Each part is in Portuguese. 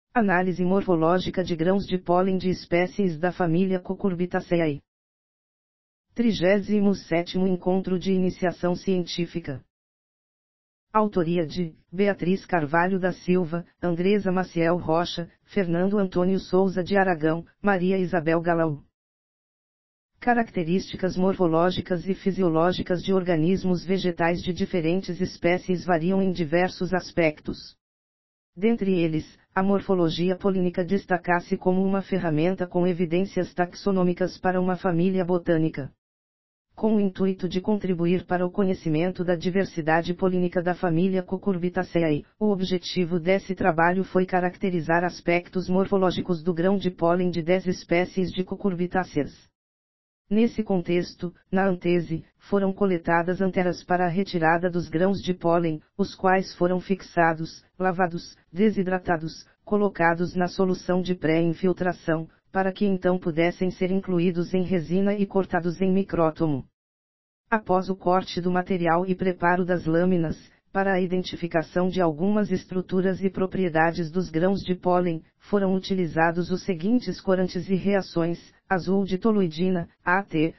Análise morfológica de grãos de pólen de espécies da família Cucurbitaceae. 37º Encontro de Iniciação Científica. Autoria de Beatriz Carvalho da Silva, Andresa Maciel Rocha, Fernando Antônio Souza de Aragão, Maria Isabel Galau. Características morfológicas e fisiológicas de organismos vegetais de diferentes espécies variam em diversos aspectos. Dentre eles, a morfologia polínica destaca-se como uma ferramenta com evidências taxonômicas para uma família botânica. Com o intuito de contribuir para o conhecimento da diversidade polínica da família Cucurbitaceae, o objetivo desse trabalho foi caracterizar aspectos morfológicos do grão de pólen de 10 espécies de cucurbitáceas. Nesse contexto, na antese, foram coletadas anteras para a retirada dos grãos de pólen, os quais foram fixados, lavados, desidratados, colocados na solução de pré-infiltração, para que então pudessem ser incluídos em resina e cortados em micrótomo. Após o corte do material e preparo das lâminas, para a identificação de algumas estruturas e propriedades dos grãos de pólen, foram utilizados os seguintes corantes e reações: azul de toluidina, AT,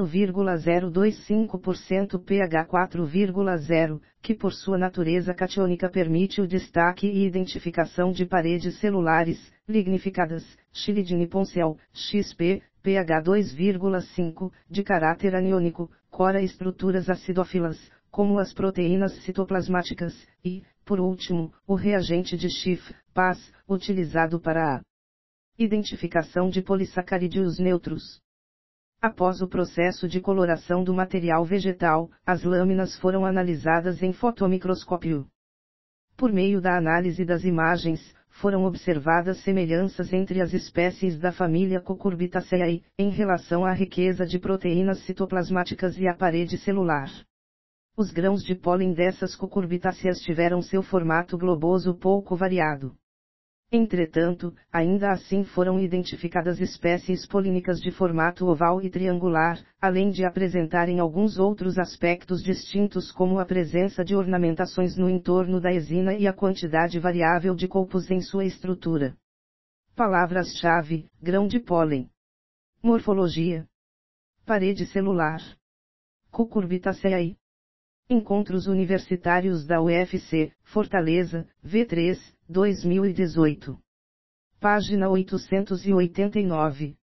0,025% pH 4,0, que por sua natureza catiônica permite o destaque e identificação de paredes celulares, lignificadas, xilidine poncel, XP, pH 2,5, de caráter aniônico, cora estruturas acidófilas, como as proteínas citoplasmáticas, e, por último, o reagente de Schiff, PAS, utilizado para a identificação de polissacarídeos neutros. Após o processo de coloração do material vegetal, as lâminas foram analisadas em fotomicroscópio. Por meio da análise das imagens, foram observadas semelhanças entre as espécies da família Cucurbitaceae, em relação à riqueza de proteínas citoplasmáticas e à parede celular. Os grãos de pólen dessas cucurbitáceas tiveram seu formato globoso pouco variado. Entretanto, ainda assim foram identificadas espécies polínicas de formato oval e triangular, além de apresentarem alguns outros aspectos distintos como a presença de ornamentações no entorno da resina e a quantidade variável de colpos em sua estrutura. Palavras-chave: grão de pólen, morfologia, parede celular, Cucurbitaceae. Encontros Universitários da UFC, Fortaleza, V3, 2018. Página 889.